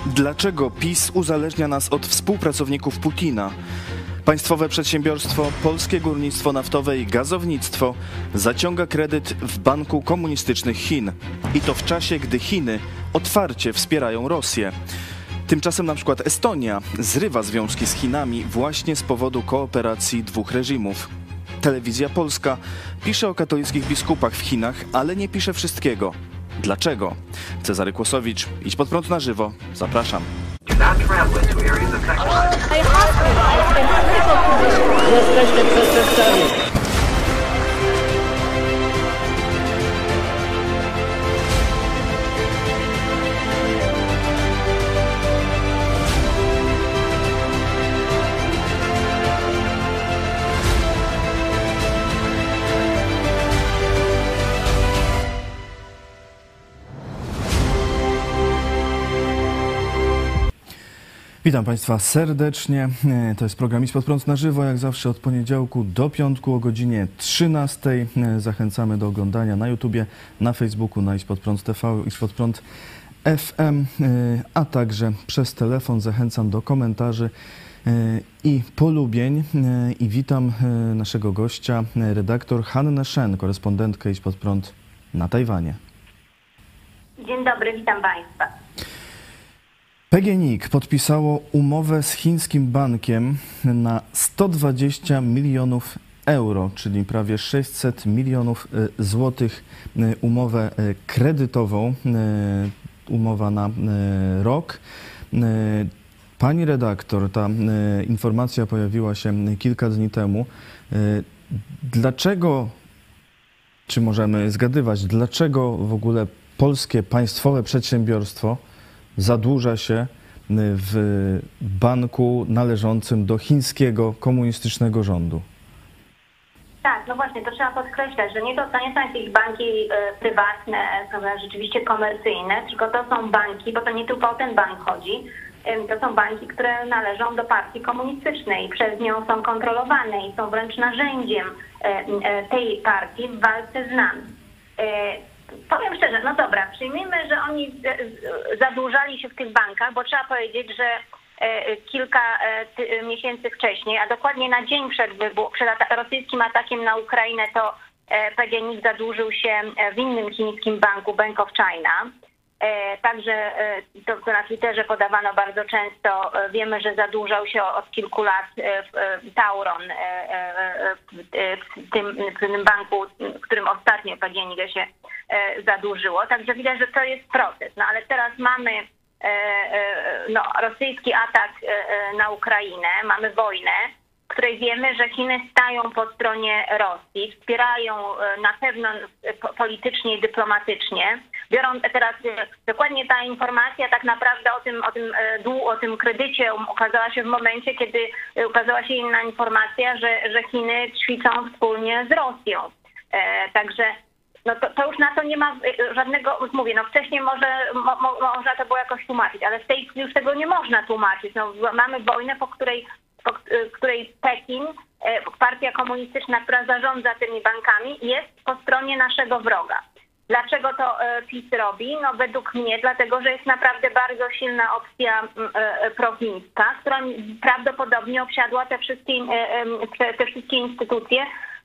Dlaczego PiS uzależnia nas od współpracowników Putina? Państwowe przedsiębiorstwo Polskie Górnictwo Naftowe i Gazownictwo zaciąga kredyt w Banku Komunistycznych Chin. I to w czasie, gdy Chiny otwarcie wspierają Rosję. Tymczasem na przykład Estonia zrywa związki z Chinami właśnie z powodu kooperacji dwóch reżimów. Telewizja Polska pisze o katolickich biskupach w Chinach, ale nie pisze wszystkiego. Dlaczego? Cezary Kłosowicz, Idź Pod Prąd na żywo. Zapraszam. Jesteście przestępcami. Witam Państwa serdecznie. To jest program Idź Pod Prąd na żywo, jak zawsze od poniedziałku do piątku o godzinie 13. Zachęcamy do oglądania na YouTubie, na Facebooku, na Idź Pod Prąd TV, Idź Pod Prąd FM, a także przez telefon. Zachęcam do komentarzy i polubień. I witam naszego gościa, redaktor Hannę Shen, korespondentkę Idź Pod Prąd na Tajwanie. Dzień dobry, witam Państwa. PGNiG podpisało umowę z chińskim bankiem na 120 milionów euro, czyli prawie 600 milionów złotych, umowę kredytową, umowa na rok. Pani redaktor, ta informacja pojawiła się kilka dni temu. Dlaczego, czy możemy zgadywać, dlaczego w ogóle polskie państwowe przedsiębiorstwo zadłuża się w banku należącym do chińskiego komunistycznego rządu? Tak, no właśnie, to trzeba podkreślać, że nie są jakieś banki prywatne, rzeczywiście komercyjne, tylko to są banki, bo to nie tylko o ten bank chodzi, to są banki, które należą do partii komunistycznej, przez nią są kontrolowane i są wręcz narzędziem tej partii w walce z nami. Powiem szczerze, no dobra, przyjmijmy, że oni zadłużali się w tych bankach, bo trzeba powiedzieć, że kilka miesięcy wcześniej, a dokładnie na dzień przed rosyjskim atakiem na Ukrainę, to PGNiG zadłużył się w innym chińskim banku, Bank of China. Także to na Twitterze podawano bardzo często. Wiemy, że zadłużał się od kilku lat Tauron, w tym banku, w którym ostatnio PGNiG się zadłużyło. Także widać, że to jest proces. No ale teraz mamy rosyjski atak na Ukrainę, mamy wojnę, w której wiemy, że Chiny stają po stronie Rosji, wspierają na pewno politycznie i dyplomatycznie. Biorą teraz dokładnie ta informacja tak naprawdę o tym kredycie ukazała się w momencie, kiedy ukazała się inna informacja, że Chiny ćwiczą wspólnie z Rosją. Także no to już na to nie ma żadnego, mówię, no wcześniej można to było jakoś tłumaczyć, ale w tej chwili już tego nie można tłumaczyć. No, mamy wojnę, po której Pekin, partia komunistyczna, która zarządza tymi bankami, jest po stronie naszego wroga. Dlaczego to PiS robi? No według mnie dlatego, że jest naprawdę bardzo silna opcja prochińska, która prawdopodobnie obsiadła te wszystkie instytucje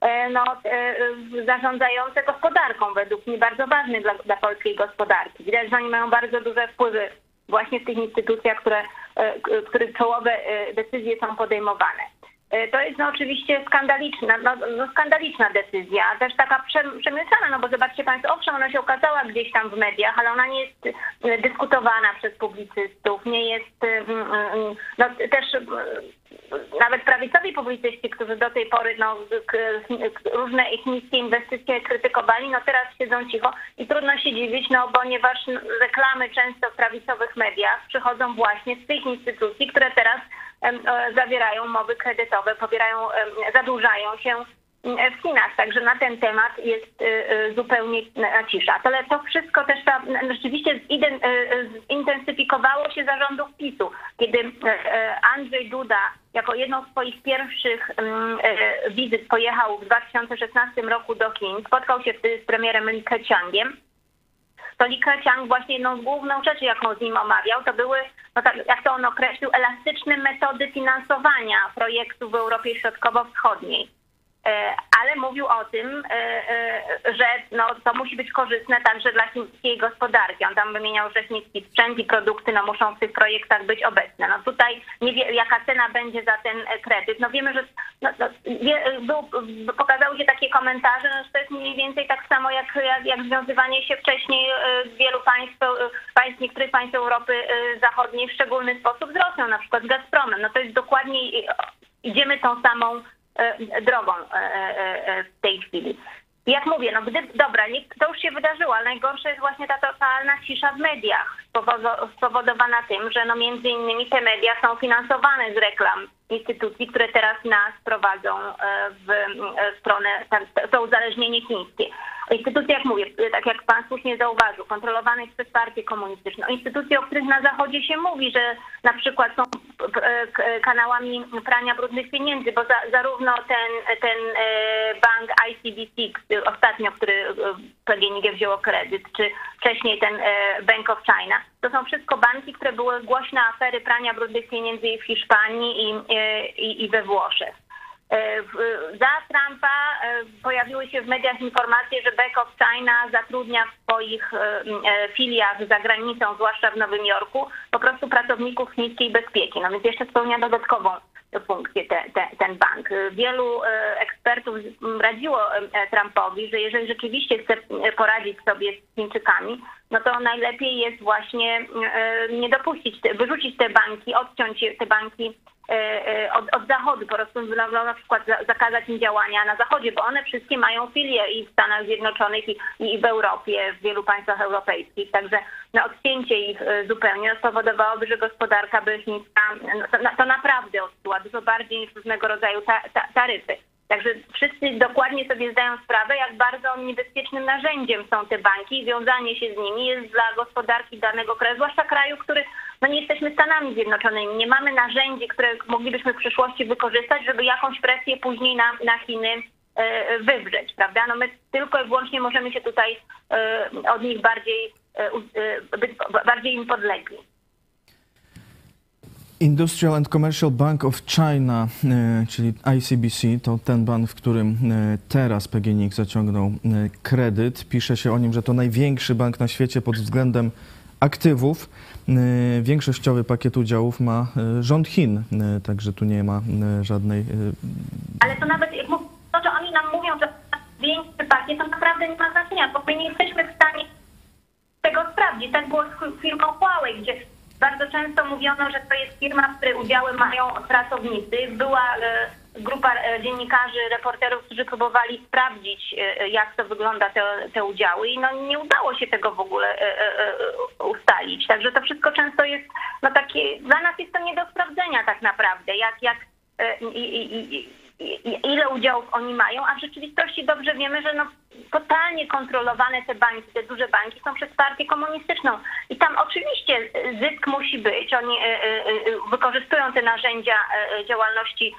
zarządzające gospodarką, według mnie bardzo ważne dla polskiej gospodarki. Widać, że oni mają bardzo duże wpływy właśnie w tych instytucjach, których czołowe decyzje są podejmowane. To jest oczywiście skandaliczna decyzja, też taka przemyślana, no bo zobaczcie Państwo, owszem, ona się okazała gdzieś tam w mediach, ale ona nie jest dyskutowana przez publicystów, nie jest, też nawet prawicowi publicyści, którzy do tej pory różne chińskie inwestycje krytykowali, no teraz siedzą cicho i trudno się dziwić, ponieważ reklamy często w prawicowych mediach przychodzą właśnie z tych instytucji, które teraz zawierają umowy kredytowe, zadłużają się w Chinach. Także na ten temat jest zupełnie cisza. Ale to wszystko też rzeczywiście zintensyfikowało się za rządów PiS-u, kiedy Andrzej Duda jako jedną z swoich pierwszych wizyt pojechał w 2016 roku do Chin, spotkał się wtedy z premierem Li Keqiangiem. Li Keqiang właśnie jedną z główną rzeczy, jaką z nim omawiał, to były, no tak, jak to on określił, elastyczne metody finansowania projektów w Europie Środkowo-Wschodniej. Ale mówił o tym, że no, to musi być korzystne także dla chińskiej gospodarki. On tam wymieniał, że chiński sprzęt i produkty no, muszą w tych projektach być obecne. No tutaj nie wie, jaka cena będzie za ten kredyt. No wiemy, że pokazały się takie komentarze, że to jest mniej więcej tak samo jak związywanie się wcześniej wielu niektórych państw Europy Zachodniej w szczególny sposób z Rosją, na przykład z Gazpromem. No to jest dokładnie, idziemy tą samą drogą w tej chwili. Jak mówię, no to już się wydarzyło, ale najgorsze jest właśnie ta totalna cisza w mediach, spowodowana tym, że no między innymi te media są finansowane z reklam instytucji, które teraz nas prowadzą w stronę, to uzależnienie chińskie. Instytucje, jak mówię, tak jak pan słusznie zauważył, kontrolowane przez partię komunistyczną. Instytucje, o których na Zachodzie się mówi, że na przykład są kanałami prania brudnych pieniędzy, bo zarówno ten bank ICBC, ostatnio, który PGNiG wzięło kredyt, czy wcześniej ten Bank of China, to są wszystko banki, które były głośne afery prania brudnych pieniędzy w Hiszpanii i we Włoszech. Za Trumpa pojawiły się w mediach informacje, że Bank of China zatrudnia w swoich filiach za granicą, zwłaszcza w Nowym Jorku, po prostu pracowników chińskiej bezpieki. No więc jeszcze spełnia dodatkową funkcję ten bank. Wielu ekspertów radziło Trumpowi, że jeżeli rzeczywiście chce poradzić sobie z Chińczykami, no to najlepiej jest właśnie nie dopuścić, wyrzucić te banki, odciąć te banki od Zachodu, po prostu na przykład zakazać im działania na Zachodzie, bo one wszystkie mają filie i w Stanach Zjednoczonych i w Europie, w wielu państwach europejskich, także na odcięcie ich zupełnie spowodowałoby, że gospodarka by chińska to naprawdę odczuła dużo bardziej niż różnego rodzaju taryfy. Także wszyscy dokładnie sobie zdają sprawę, jak bardzo niebezpiecznym narzędziem są te banki i wiązanie się z nimi jest dla gospodarki danego kraju, zwłaszcza kraju, który no nie jesteśmy Stanami Zjednoczonymi. Nie mamy narzędzi, które moglibyśmy w przyszłości wykorzystać, żeby jakąś presję później na Chiny wywrzeć, prawda? No my tylko i wyłącznie możemy się tutaj od nich bardziej im podlegli. Industrial and Commercial Bank of China, czyli ICBC, to ten bank, w którym teraz PGNiG zaciągnął kredyt. Pisze się o nim, że to największy bank na świecie pod względem aktywów. Większościowy pakiet udziałów ma rząd Chin, także tu nie ma żadnej... Ale to nawet, jak to, że oni nam mówią, że większy pakiet, to naprawdę nie ma znaczenia, bo my nie jesteśmy w stanie tego sprawdzić. Tak było z firmą Huawei, gdzie bardzo często mówiono, że to jest firma, w której udziały mają pracownicy. Była grupa dziennikarzy, reporterów, którzy próbowali sprawdzić, jak to wygląda te udziały i no nie udało się tego w ogóle ustalić. Także to wszystko często jest no takie, dla nas jest to nie do sprawdzenia tak naprawdę, ile udziałów oni mają, a w rzeczywistości dobrze wiemy, że no totalnie kontrolowane te banki, te duże banki są przez partię komunistyczną i tam oczywiście zysk musi być, oni wykorzystują te narzędzia działalności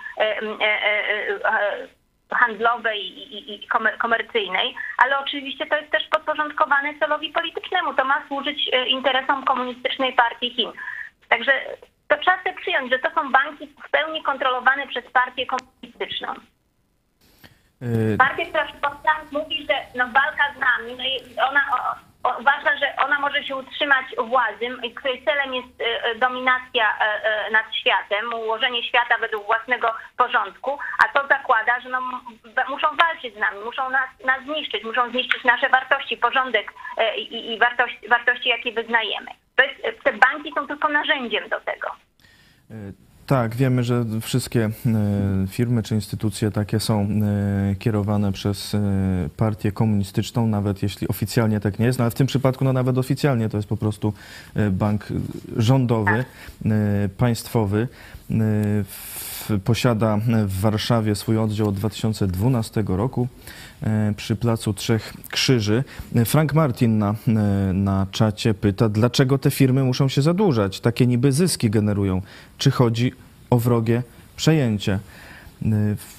handlowej i komercyjnej, ale oczywiście to jest też podporządkowane celowi politycznemu, to ma służyć interesom komunistycznej partii Chin. Także to trzeba sobie przyjąć, że to są banki w pełni kontrolowane przez partię komunistyczną. Partia, która mówi, że no walka z nami, no i ona uważa, że ona może się utrzymać władzy, której celem jest dominacja nad światem, ułożenie świata według własnego porządku, a to zakłada, że no, muszą walczyć z nami, muszą nas zniszczyć, muszą zniszczyć nasze wartości, porządek i wartości, jakie wyznajemy. Te banki są tylko narzędziem do tego. Tak, wiemy, że wszystkie firmy czy instytucje takie są kierowane przez partię komunistyczną, nawet jeśli oficjalnie tak nie jest, no ale w tym przypadku no nawet oficjalnie to jest po prostu bank rządowy, państwowy. Posiada w Warszawie swój oddział od 2012 roku przy Placu Trzech Krzyży. Frank Martin na czacie pyta, dlaczego te firmy muszą się zadłużać? Takie niby zyski generują. Czy chodzi o wrogie przejęcie?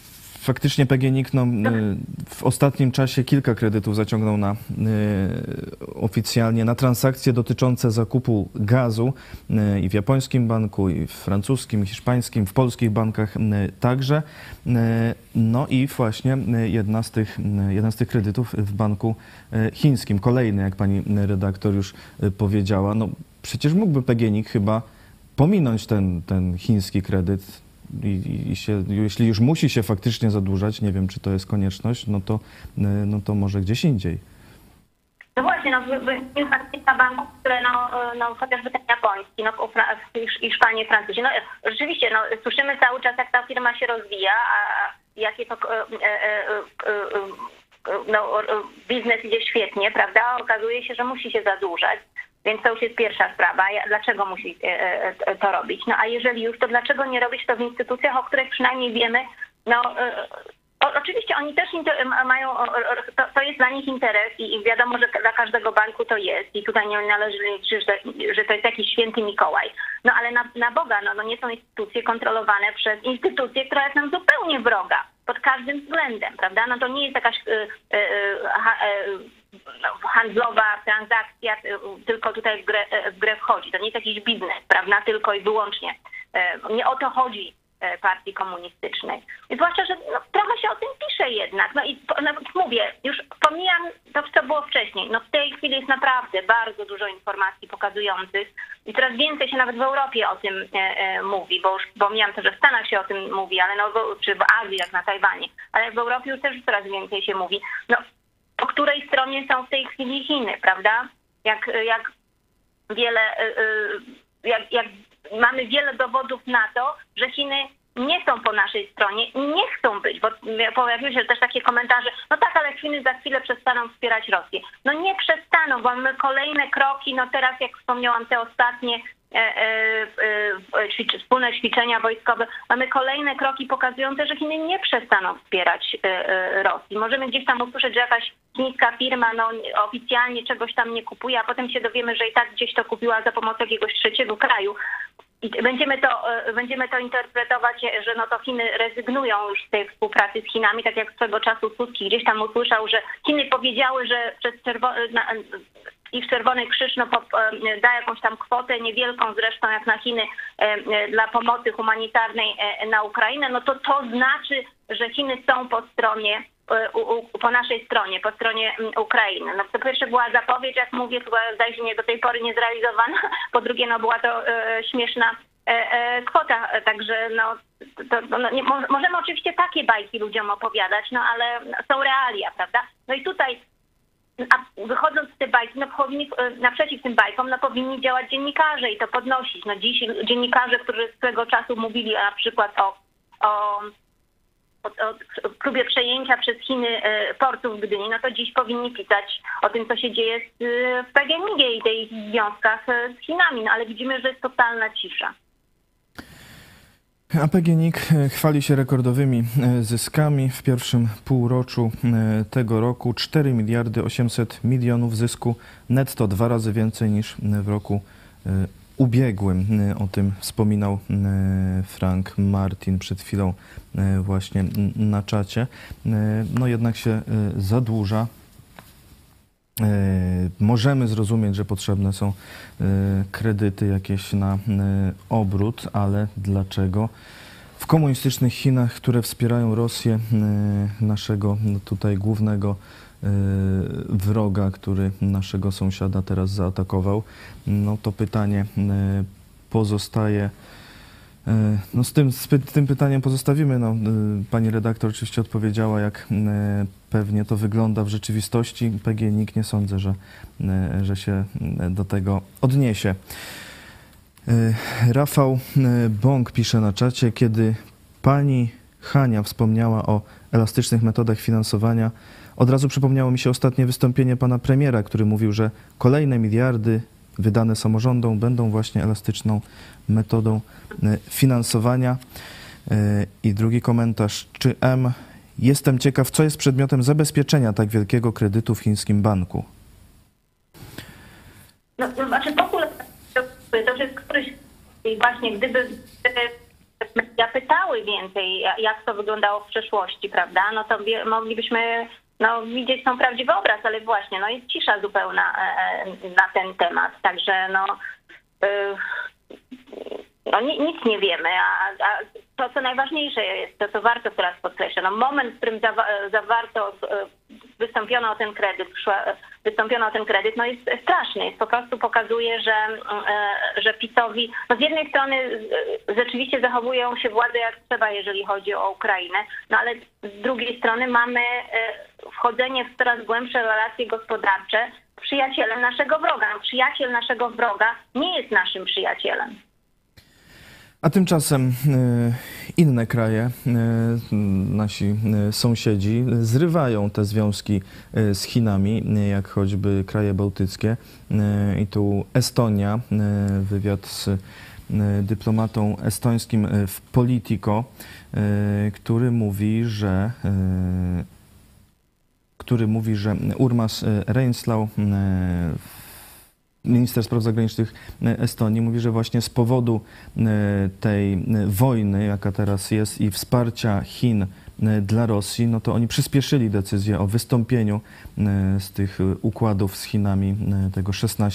faktycznie PGNiG w ostatnim czasie kilka kredytów zaciągnął oficjalnie na transakcje dotyczące zakupu gazu i w japońskim banku, i w francuskim, i hiszpańskim, w polskich bankach także. No i właśnie jeden z tych kredytów w banku chińskim, kolejny, jak pani redaktor już powiedziała. No przecież mógłby PGNiG chyba pominąć ten chiński kredyt i jeśli już musi się faktycznie zadłużać, nie wiem, czy to jest konieczność, no to może gdzieś indziej. No właśnie, kilka banków, które chociażby ten japoński, Hiszpanii, Francuzi. No rzeczywiście, słyszymy cały czas, jak ta firma się rozwija, a jakie to biznes idzie świetnie, prawda? Okazuje się, że musi się zadłużać. Więc to już jest pierwsza sprawa. Dlaczego musi to robić? No a jeżeli już, to dlaczego nie robić to w instytucjach, o których przynajmniej wiemy? Oczywiście oni też mają, to jest dla nich interes i wiadomo, że dla każdego banku to jest. I tutaj nie należy liczyć, że to jest jakiś święty Mikołaj. No ale na Boga, nie są instytucje kontrolowane przez instytucję, która jest nam zupełnie wroga. Pod każdym względem, prawda? No to nie jest jakaś handlowa transakcja, tylko tutaj w grę wchodzi. To nie jest jakiś biznes, prawda? Tylko i wyłącznie. Nie o to chodzi partii komunistycznej. I zwłaszcza, że trochę się o tym pisze jednak. Mówię, już pomijam to, co było wcześniej. W tej chwili jest naprawdę bardzo dużo informacji pokazujących i coraz więcej się nawet w Europie o tym mówi, bo już pomijam to, że w Stanach się o tym mówi, ale czy w Azji, jak na Tajwanie, ale w Europie już też coraz więcej się mówi. Po której stronie są w tej chwili Chiny, prawda? Jak mamy wiele dowodów na to, że Chiny nie są po naszej stronie i nie chcą być, bo pojawiły się też takie komentarze, tak, ale Chiny za chwilę przestaną wspierać Rosję. Nie przestaną, bo mamy kolejne kroki, teraz jak wspomniałam, te ostatnie wspólne ćwiczenia wojskowe, mamy kolejne kroki pokazujące, że Chiny nie przestaną wspierać Rosji. Możemy gdzieś tam usłyszeć, że jakaś chińska firma oficjalnie czegoś tam nie kupuje, a potem się dowiemy, że i tak gdzieś to kupiła za pomocą jakiegoś trzeciego kraju. I będziemy to interpretować, że to Chiny rezygnują już z tej współpracy z Chinami, tak jak swego czasu Suski gdzieś tam usłyszał, że Chiny powiedziały, że ich Czerwony Krzyż da jakąś tam kwotę, niewielką zresztą jak na Chiny, dla pomocy humanitarnej na Ukrainę, to znaczy, że Chiny są po naszej stronie, po stronie Ukrainy. Po pierwsze była zapowiedź, jak mówię, chyba zdaje się nie do tej pory nie zrealizowana, po drugie była to śmieszna kwota, także możemy oczywiście takie bajki ludziom opowiadać, ale są realia, prawda? I tutaj wychodząc z tej bajki, naprzeciw tym bajkom, powinni działać dziennikarze i to podnosić. Dziś dziennikarze, którzy swego czasu mówili na przykład o próbie przejęcia przez Chiny portu w Gdyni, to dziś powinni pisać o tym, co się dzieje w PGNiG-ie i tych związkach z Chinami, ale widzimy, że jest totalna cisza. A PGNiG chwali się rekordowymi zyskami. W pierwszym półroczu tego roku 4 miliardy 800 milionów zysku netto, 2 razy więcej niż w roku ubiegłym. O tym wspominał Frank Martin przed chwilą właśnie na czacie. Jednak się zadłuża. Możemy zrozumieć, że potrzebne są kredyty jakieś na obrót, ale dlaczego w komunistycznych Chinach, które wspierają Rosję, naszego tutaj głównego wroga, który naszego sąsiada teraz zaatakował, to pytanie pozostaje. Z tym pytaniem pozostawimy. Pani redaktor oczywiście odpowiedziała, jak pewnie to wygląda w rzeczywistości. PGNiG nie sądzę, że się do tego odniesie. Rafał Bąk pisze na czacie, kiedy pani Hania wspomniała o elastycznych metodach finansowania, od razu przypomniało mi się ostatnie wystąpienie pana premiera, który mówił, że kolejne miliardy wydane samorządom będą właśnie elastyczną metodą finansowania. I drugi komentarz. Jestem ciekaw, co jest przedmiotem zabezpieczenia tak wielkiego kredytu w chińskim banku? W ogóle to jest któryś, właśnie gdyby media pytały więcej, jak to wyglądało w przeszłości, prawda, no to moglibyśmy widzieć tą prawdziwy obraz, ale właśnie, jest cisza zupełna na ten temat, także nic nie wiemy, a to, co najważniejsze jest, to co warto teraz podkreślać, moment, w którym wystąpiono o ten kredyt, jest straszny, po prostu pokazuje, że PiS-owi, z jednej strony rzeczywiście zachowują się władze jak trzeba, jeżeli chodzi o Ukrainę, ale z drugiej strony mamy wchodzenie w coraz głębsze relacje gospodarcze z przyjacielem naszego wroga. Przyjaciel naszego wroga nie jest naszym przyjacielem. A tymczasem inne kraje, nasi sąsiedzi, zrywają te związki z Chinami, jak choćby kraje bałtyckie. I tu Estonia, wywiad z dyplomatą estońskim w Politico, który mówi, że Urmas Reinslaw, minister spraw zagranicznych Estonii, mówi, że właśnie z powodu tej wojny, jaka teraz jest, i wsparcia Chin dla Rosji, to oni przyspieszyli decyzję o wystąpieniu z tych układów z Chinami, tego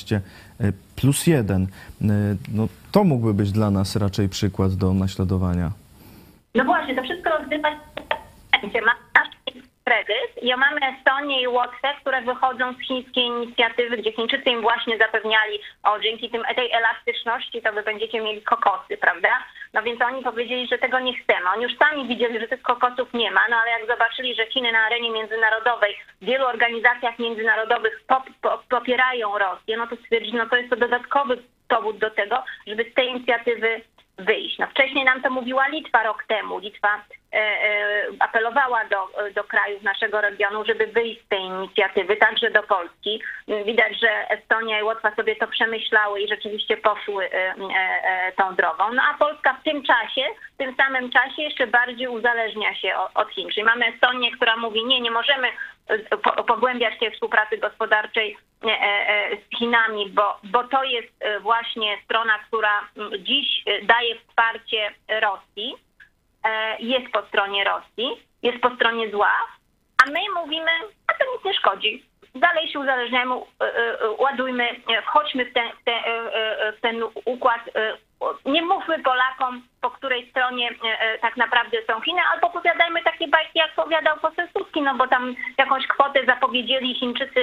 16+1. To mógłby być dla nas raczej przykład do naśladowania. No właśnie, to wszystko rozgrywa się w momencie. Mamy nasz kredyt i mamy Estonię i Łotwę, które wychodzą z chińskiej inicjatywy, gdzie Chińczycy im właśnie zapewniali, dzięki tej elastyczności to wy będziecie mieli kokosy, prawda? Więc oni powiedzieli, że tego nie chcemy. Oni już sami widzieli, że tych kokosów nie ma, ale jak zobaczyli, że Chiny na arenie międzynarodowej, w wielu organizacjach międzynarodowych popierają Rosję, to stwierdzili, to jest to dodatkowy powód do tego, żeby z tej inicjatywy wyjść. Wcześniej nam to mówiła Litwa rok temu. Litwa apelowała do krajów naszego regionu, żeby wyjść z tej inicjatywy, także do Polski. Widać, że Estonia i Łotwa sobie to przemyślały i rzeczywiście poszły tą drogą. A Polska w tym samym czasie jeszcze bardziej uzależnia się od Chin. Czyli mamy Estonię, która mówi, nie możemy pogłębiać tej współpracy gospodarczej z Chinami, bo to jest właśnie strona, która dziś daje wsparcie Rosji, jest po stronie Rosji, jest po stronie zła, a my mówimy, a to nic nie szkodzi. Dalej się uzależniamy, ładujmy, wchodźmy w ten układ. Nie mówmy Polakom, po której stronie tak naprawdę są Chiny, albo opowiadajmy takie bajki, jak opowiadał poseł Suski, bo tam jakąś kwotę zapowiedzieli Chińczycy,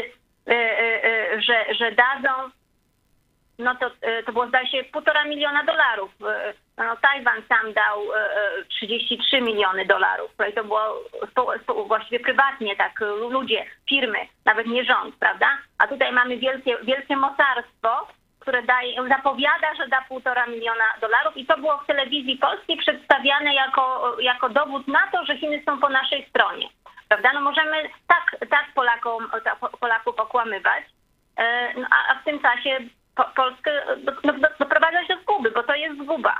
że dadzą. To było, zdaje się, $1,5 miliona. Tajwan sam dał 33 miliony dolarów. I to było właściwie prywatnie, tak, ludzie, firmy, nawet nie rząd, prawda? A tutaj mamy wielkie mocarstwo, które zapowiada, że da $1,5 miliona i to było w telewizji polskiej przedstawiane jako dowód na to, że Chiny są po naszej stronie. Prawda? Możemy tak Polaków okłamywać, a w tym czasie Polskę doprowadzać do zguby, bo to jest zguba.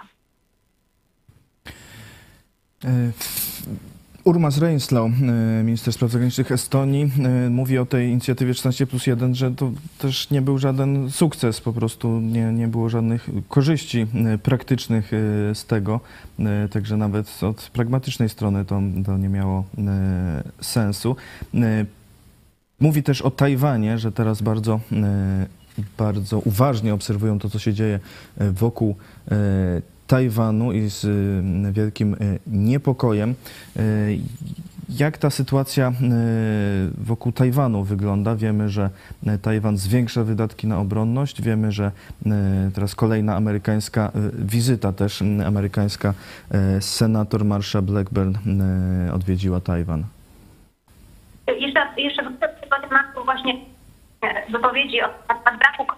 Urmas Reinslaw, minister spraw zagranicznych Estonii, mówi o tej inicjatywie 16+1, że to też nie był żaden sukces, po prostu nie było żadnych korzyści praktycznych z tego, także nawet od pragmatycznej strony to nie miało sensu. Mówi też o Tajwanie, że teraz bardzo uważnie obserwują to, co się dzieje wokół Tajwanu i z wielkim niepokojem. Jak ta sytuacja wokół Tajwanu wygląda? Wiemy, że Tajwan zwiększa wydatki na obronność. Wiemy, że teraz kolejna amerykańska wizyta, też amerykańska senator Marsha Blackburn odwiedziła Tajwan. Jeszcze do tego tematu właśnie wypowiedzi o braku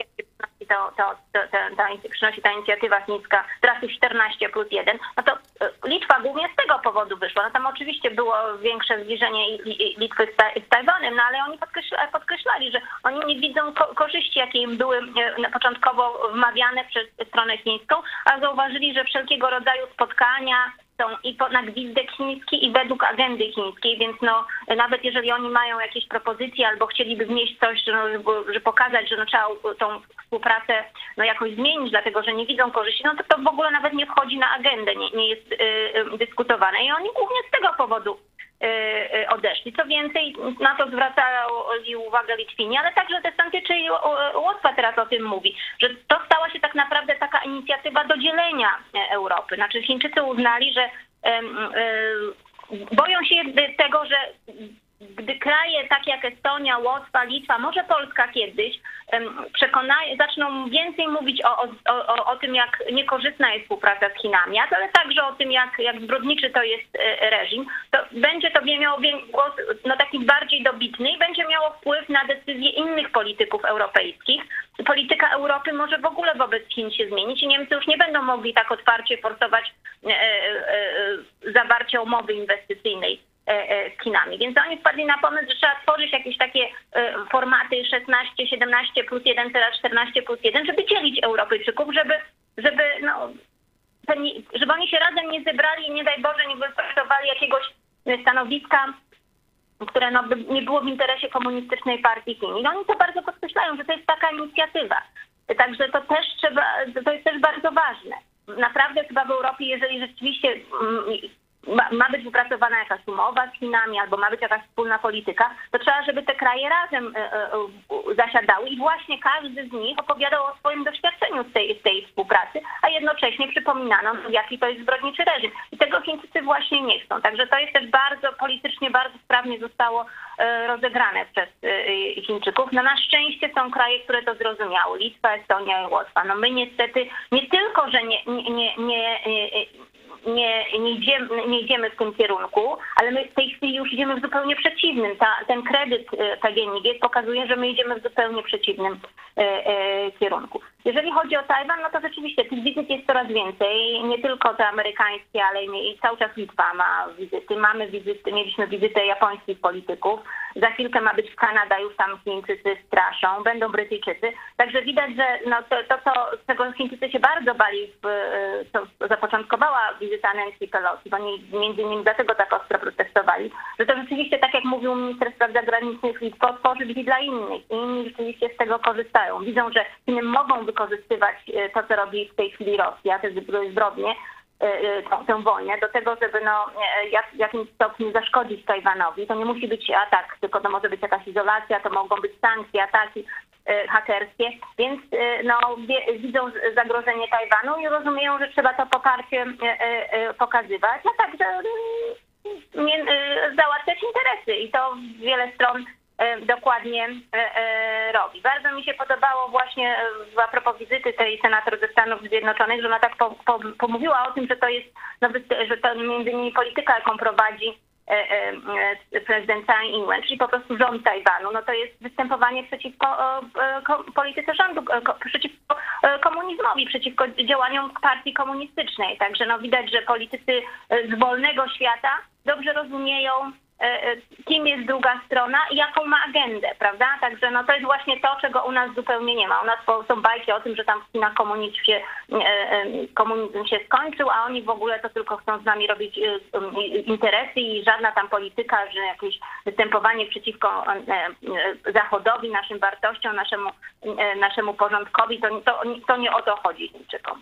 przynosi ta inicjatywa chińska, teraz jest 14+1, to Litwa głównie z tego powodu wyszła. Tam oczywiście było większe zbliżenie Litwy z Tajwanem, ale oni podkreślali, że oni nie widzą korzyści, jakie im były początkowo wmawiane przez stronę chińską, a zauważyli, że wszelkiego rodzaju spotkania, są i na gwizdę chiński i według agendy chińskiej, więc no nawet jeżeli oni mają jakieś propozycje albo chcieliby wnieść coś, że pokazać, że no trzeba tą współpracę no jakoś zmienić, dlatego że nie widzą korzyści, no to w ogóle nawet nie wchodzi na agendę, nie jest dyskutowane i oni głównie z tego powodu odeszli. Co więcej, na to zwracali uwagę Litwini, ale także Desanty i Łotwa teraz o tym mówi, że to stała się tak naprawdę taka inicjatywa do dzielenia Europy. Znaczy Chińczycy uznali, że boją się tego, że gdy kraje takie jak Estonia, Łotwa, Litwa, może Polska kiedyś zaczną więcej mówić o tym, jak niekorzystna jest współpraca z Chinami, ale także o tym, jak zbrodniczy to jest reżim, to będzie to miało głos no, taki bardziej dobitny i będzie miało wpływ na decyzje innych polityków europejskich. Polityka Europy może w ogóle wobec Chin się zmienić i Niemcy już nie będą mogli tak otwarcie forsować zawarcia umowy inwestycyjnej z Chinami. Więc oni wpadli na pomysł, że trzeba tworzyć jakieś takie formaty 16, 17 plus 1, teraz 14 plus 1, żeby dzielić Europejczyków, żeby oni się razem nie zebrali i nie daj Boże nie wypracowali jakiegoś stanowiska, które no, by nie było w interesie komunistycznej partii Chin. I oni to bardzo podkreślają, że to jest taka inicjatywa. Także to jest też bardzo ważne. Naprawdę chyba w Europie, jeżeli rzeczywiście ma być wypracowana jakaś umowa z Chinami albo ma być jakaś wspólna polityka, to trzeba, żeby te kraje razem zasiadały i właśnie każdy z nich opowiadał o swoim doświadczeniu z tej współpracy, a jednocześnie przypominano, jaki to jest zbrodniczy reżim. I tego Chińczycy właśnie nie chcą. Także to jest też politycznie bardzo sprawnie zostało rozegrane przez Chińczyków. No na szczęście są kraje, które to zrozumiały. Litwa, Estonia i Łotwa. No my niestety nie tylko, że nie idziemy w tym kierunku, ale my w tej chwili już idziemy w zupełnie przeciwnym. Ten kredyt PGNiG pokazuje, że my idziemy w zupełnie przeciwnym kierunku. Jeżeli chodzi o Tajwan, no to rzeczywiście tych wizyt jest coraz więcej. Nie tylko te amerykańskie, ale i cały czas Litwa ma wizyty. Mieliśmy wizytę japońskich polityków. Za chwilkę ma być Kanada, już tam Chińczycy straszą. Będą Brytyjczycy. Także widać, że no czego Chińczycy się bardzo bali, co zapoczątkowała wizyta Nancy Pelosi, bo oni między innymi dlatego tak ostro protestowali, że to rzeczywiście, tak jak mówił minister spraw zagranicznych Litwy, otworzy drzwi dla innych. I inni rzeczywiście z tego korzystają. Widzą, że Chiny mogą wykorzystywać to, co robi w tej chwili Rosja, te zbrodnie, tę wojnę, do tego, żeby w jakimś stopniu zaszkodzić Tajwanowi. To nie musi być atak, tylko to może być jakaś izolacja, to mogą być sankcje, ataki hakerskie, więc widzą zagrożenie Tajwanu i rozumieją, że trzeba to poparcie pokazywać, a także załatwiać interesy i to wiele stron dokładnie robi. Bardzo mi się podobało właśnie a propos wizyty tej senator ze Stanów Zjednoczonych, że ona tak pomówiła o tym, że to jest, że to między innymi polityka, jaką prowadzi prezydent Tsai Ing-wen, czyli po prostu rząd Tajwanu, no to jest występowanie przeciwko polityce rządu, przeciwko komunizmowi, przeciwko działaniom partii komunistycznej. Także no widać, że politycy z wolnego świata dobrze rozumieją, kim jest druga strona i jaką ma agendę, prawda? Także no to jest właśnie to, czego u nas zupełnie nie ma. U nas są bajki o tym, że tam w Chinach komunizm się skończył, a oni w ogóle to tylko chcą z nami robić interesy i żadna tam polityka, że jakieś występowanie przeciwko Zachodowi, naszym wartościom, naszemu porządkowi, to nie o to chodzi Chińczykom.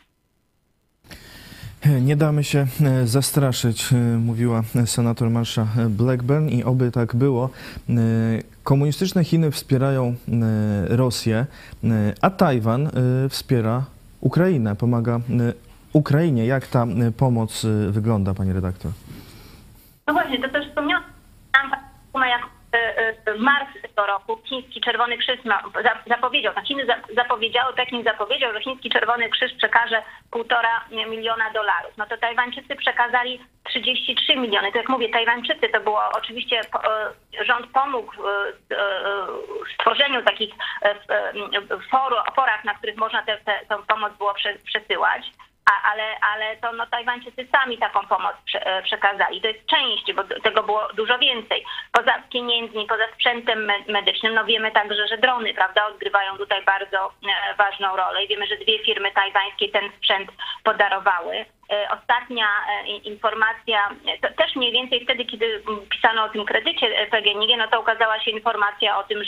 Nie damy się zastraszyć, mówiła senator Marsha Blackburn i oby tak było. Komunistyczne Chiny wspierają Rosję, a Tajwan wspiera Ukrainę, pomaga Ukrainie. Jak ta pomoc wygląda, pani redaktor? No właśnie, to też wspomniałam, jak w marcu tego roku chiński Czerwony Krzyż zapowiedział, Chiny zapowiedziały, Pekin zapowiedział, że chiński Czerwony Krzyż przekaże $1,5 miliona. No to Tajwańczycy przekazali 33 miliony. To jak mówię, Tajwańczycy, to było oczywiście, rząd pomógł w stworzeniu takich forach, na których można tę pomoc było przesyłać. ale to Tajwańczycy sami taką pomoc przekazali. To jest część, bo tego było dużo więcej. Poza pieniędzmi, poza sprzętem medycznym, wiemy także, że drony, prawda, odgrywają tutaj bardzo ważną rolę i wiemy, że 2 firmy tajwańskie ten sprzęt podarowały. Ostatnia informacja, to też mniej więcej wtedy, kiedy pisano o tym kredycie PGNiG, to ukazała się informacja o tym,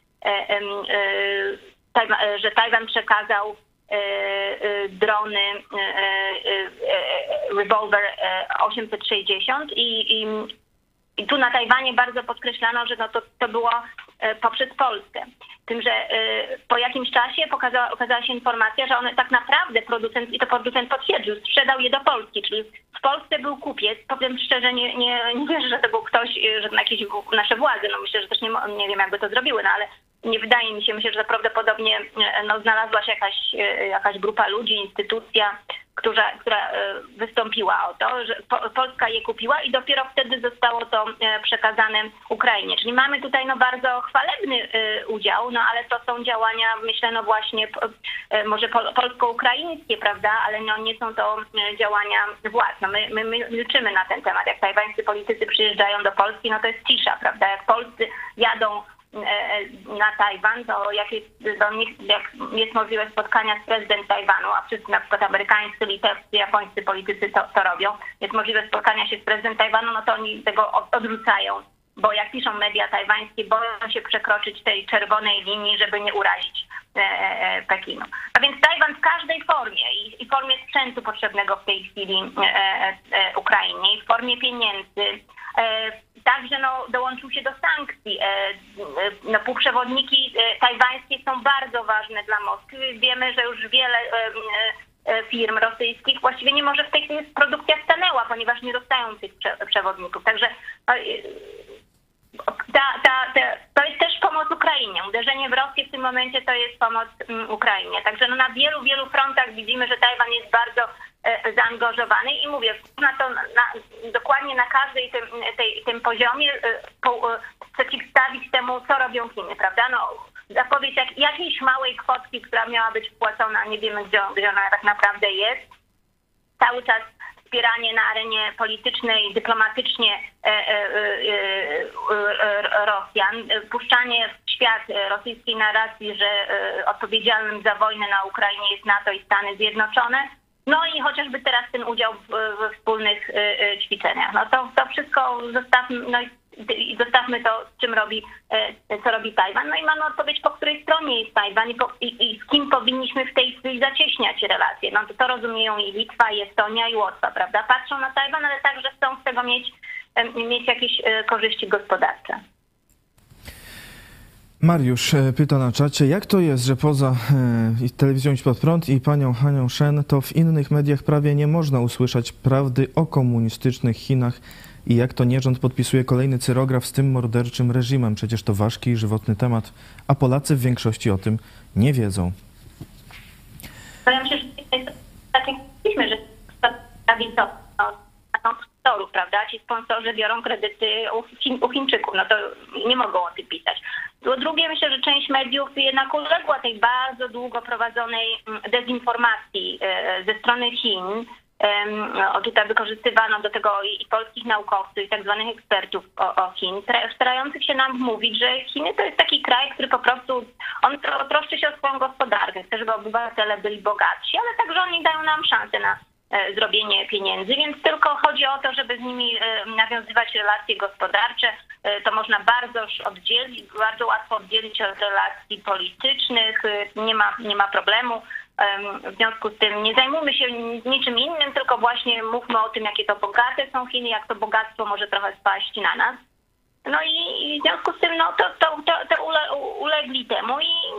że Tajwan przekazał drony Revolver 860 i tu na Tajwanie bardzo podkreślano, że to było poprzez Polskę. Tym, że po jakimś czasie okazała się informacja, że one tak naprawdę producent potwierdził, sprzedał je do Polski, czyli w Polsce był kupiec. Powiem szczerze, nie wierzę, że to był ktoś, że jakieś nasze władze, myślę, że też nie wiem, jakby to zrobiły, ale nie wydaje mi się, myślę, że prawdopodobnie znalazła się jakaś grupa ludzi, instytucja, która wystąpiła o to, że Polska je kupiła i dopiero wtedy zostało to przekazane Ukrainie. Czyli mamy tutaj bardzo chwalebny udział, ale to są działania, myślę, właśnie może polsko-ukraińskie, prawda, ale nie są to działania władz. My milczymy na ten temat. Jak tajwańscy politycy przyjeżdżają do Polski, to jest cisza, prawda. Jak Polscy jadą na Tajwan, to jak jest możliwe spotkania z prezydentem Tajwanu, a wszyscy na przykład amerykańscy, litewscy, japońscy politycy to robią, jest możliwe spotkania się z prezydentem Tajwanu, to oni tego odrzucają, bo jak piszą media tajwańskie, boją się przekroczyć tej czerwonej linii, żeby nie urazić Pekinu. A więc Tajwan w każdej formie i w formie sprzętu potrzebnego w tej chwili Ukrainie, i w formie pieniędzy, także dołączył się do sankcji. Półprzewodniki tajwańskie są bardzo ważne dla Moskwy. Wiemy, że już wiele firm rosyjskich właściwie nie może w tej chwili produkcja stanęła, ponieważ nie dostają tych przewodników. Także to jest też pomoc Ukrainie. Uderzenie w Rosję w tym momencie to jest pomoc Ukrainie. Także na wielu frontach widzimy, że Tajwan jest bardzo zaangażowany i mówię, można to dokładnie na każdej tym poziomie przeciwstawić temu, co robią Chiny, prawda? Zapowiedź jakiejś małej kwotki, która miała być wpłacona, nie wiemy, gdzie ona tak naprawdę jest. Cały czas wspieranie na arenie politycznej, dyplomatycznie Rosjan, puszczanie w świat rosyjskiej narracji, że odpowiedzialnym za wojnę na Ukrainie jest NATO i Stany Zjednoczone. I chociażby teraz ten udział we wspólnych ćwiczeniach. To wszystko zostawmy to, co robi Tajwan. I mamy odpowiedź, po której stronie jest Tajwan i z kim powinniśmy w tej chwili zacieśniać relacje. To rozumieją i Litwa, i Estonia, i Łotwa, prawda? Patrzą na Tajwan, ale także chcą z tego mieć jakieś korzyści gospodarcze. Mariusz pyta na czacie, jak to jest, że poza telewizją Idź Pod Prąd i panią Hanią Shen, to w innych mediach prawie nie można usłyszeć prawdy o komunistycznych Chinach i jak to nierząd podpisuje kolejny cyrograf z tym morderczym reżimem. Przecież to ważki i żywotny temat, a Polacy w większości o tym nie wiedzą. Ja myślę, że tak jak mówiliśmy, że sponsorów, prawda? Ci sponsorzy biorą kredyty u Chińczyków, to nie mogą o tym pisać. Po drugie, myślę, że część mediów jednak uległa tej bardzo długo prowadzonej dezinformacji ze strony Chin. Tutaj wykorzystywano do tego i polskich naukowców, i tak zwanych ekspertów o Chin, starających się nam mówić, że Chiny to jest taki kraj, który po prostu, on troszczy się o swoją gospodarkę, chce, żeby obywatele byli bogatsi, ale także oni dają nam szansę na zrobienie pieniędzy, więc tylko chodzi o to, żeby z nimi nawiązywać relacje gospodarcze. To można bardzo łatwo oddzielić od relacji politycznych, nie ma problemu. W związku z tym nie zajmujmy się niczym innym, tylko właśnie mówmy o tym, jakie to bogate są Chiny, jak to bogactwo może trochę spaść na nas. I w związku z tym to ulegli temu